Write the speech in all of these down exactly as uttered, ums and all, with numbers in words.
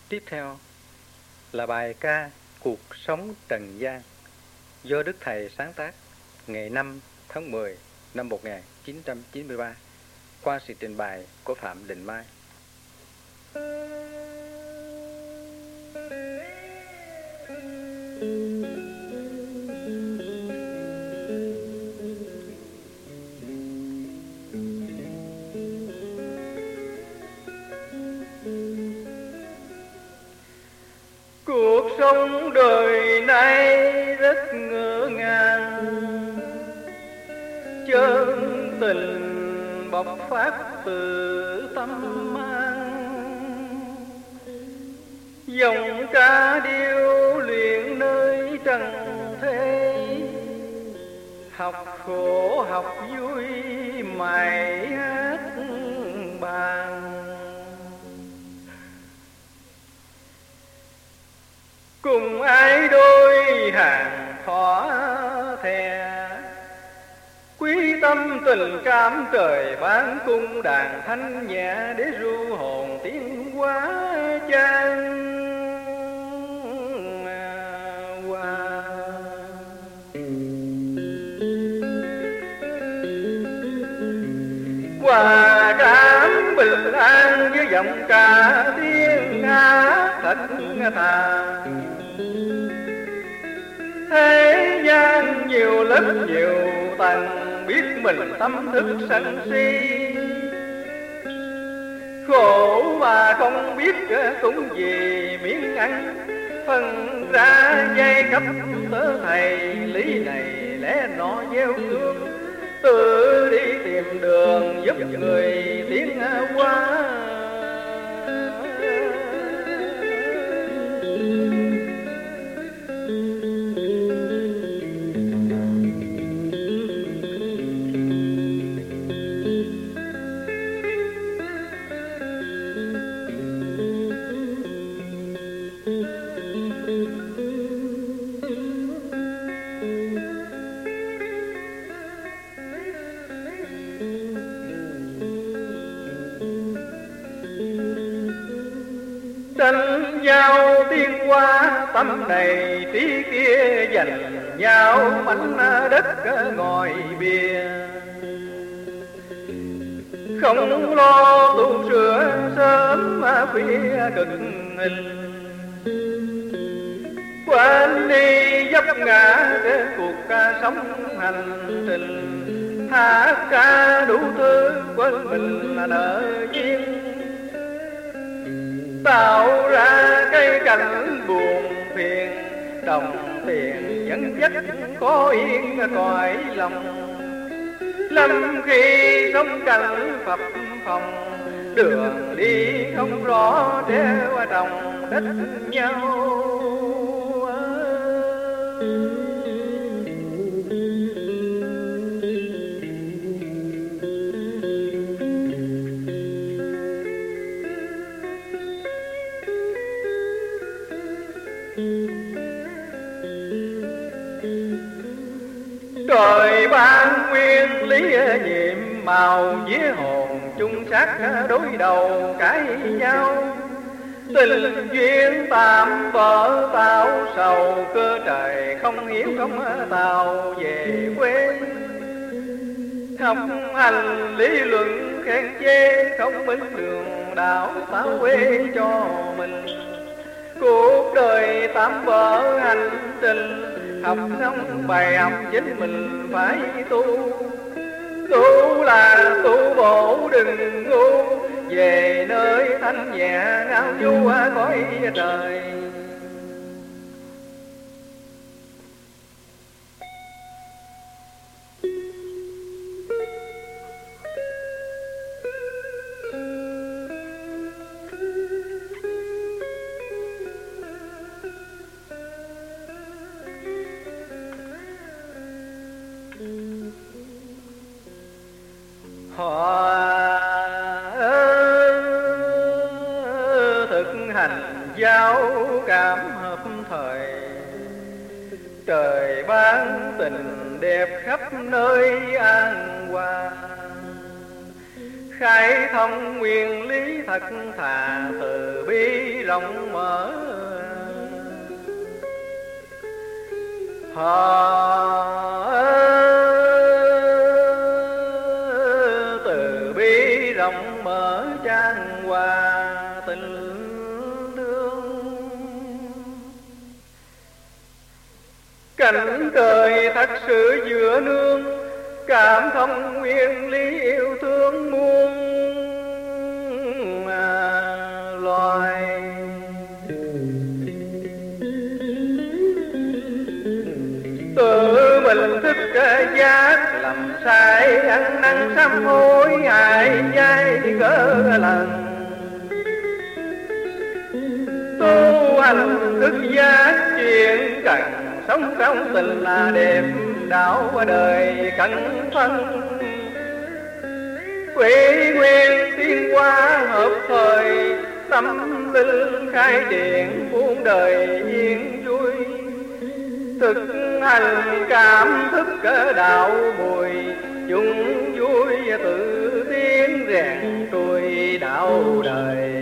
Tiếp theo là bài ca Cuộc sống trần gian do Đức Thầy sáng tác ngày năm tháng mười năm một nghìn chín trăm chín mươi ba qua sự trình bày của Phạm Đình Mai. Cuộc sống đời nay rất ngỡ ngàng, chân tình bộc phát từ tâm an, dòng ca điêu luyện nơi trần thế, học khổ học vui mày hát bàn. Cùng ai đôi hàng thỏ thè, quý tâm tình cảm trời ban cung đàn thanh nhẹ để ru hồn tiếng hóa chan hoa. Hòa cảm bình an với giọng ca tiếng hát thật thà. Thế gian nhiều lớp nhiều tầng, biết mình tâm thức sân si, khổ mà không biết cũng vì miếng ăn, phân ra dây cấp tớ thầy, lý này lẽ nọ gieo gương, tự đi tìm đường giúp người tiến hóa. Tranh nhau tiên qua tâm này trí kia, dành nhau mảnh đất ngồi bia, không lo tu sửa sớm khuya cực hình, quên đi vấp ngã để cuộc sống hành trình, hát ca đủ thứ quên mình là nợ duyên, tạo ra cây cảnh buồn phiền, đồng tiền dẫn dắt có yên cõi lòng. Lâm khi sống cảnh phập phồng, đường đi không rõ treo trồng đất nhau. Trời ban nguyên lý nhiệm màu vía hồn, chung xác đối đầu cãi nhau, tình duyên tạm vỡ tạo sầu, cơ trời không hiếu không tàu về quê. Học hành lý luận khen chê, không minh đường đạo tạo quê cho mình, cuộc đời tạm vỡ hành trình, học xong bài học chính mình phải tu. Tu là tu bổ đừng ngu, về nơi thanh nhẹ ngao du cõi trời. Họ thực hành giáo cảm hợp thời, trời ban tình đẹp khắp nơi an hòa, khai thông nguyên lý thật thà, từ bi rộng mở. Từ bi rộng mở chan hòa tình thương. Cảnh cười thật sự giữa nương, cảm thông nguyên lý yêu thương muôn loài. Tự mình thức giác làm sai, ăn năn sám hối hại nhai cớ lần. Tu hành thức giác chuyện cần, sống trong tình là đẹp, đạo qua đời cẩn thân. Quỷ nguyên tiến hóa hợp thời, tâm linh khai triển muôn đời yên vui. Thực hành cảm thức cỡ đạo mùi, chung vui tự tiến rèn trùi đạo đời.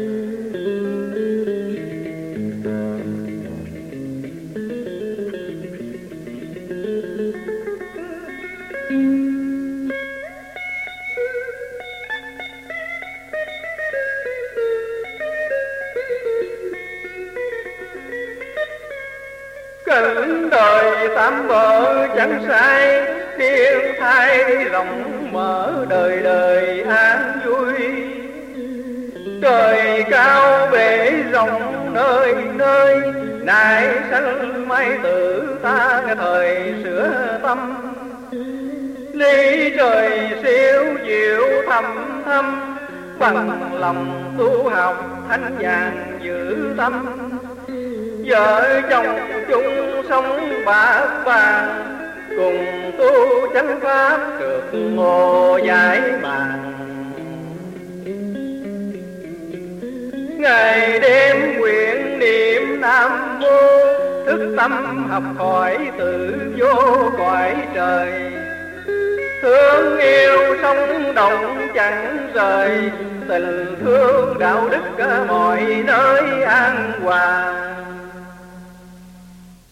Cảnh đời tám bờ chẳng sai, thiên thai rộng mở đời đời an vui. Trời cao bể rộng nơi nơi, nại sanh mai tử ta thời sửa tâm. Lý trời siêu diệu thầm thâm, bằng lòng tu học thanh nhàn giữ tâm. Vợ chồng chung sống bạc vàng, cùng tu chánh pháp được ngộ giải bàn. Ngày đêm nguyện niệm Nam Mô, thức tâm học hỏi tự vô cõi trời. Thương yêu sống động chẳng rời, tình thương đạo đức ở mọi nơi an hòa.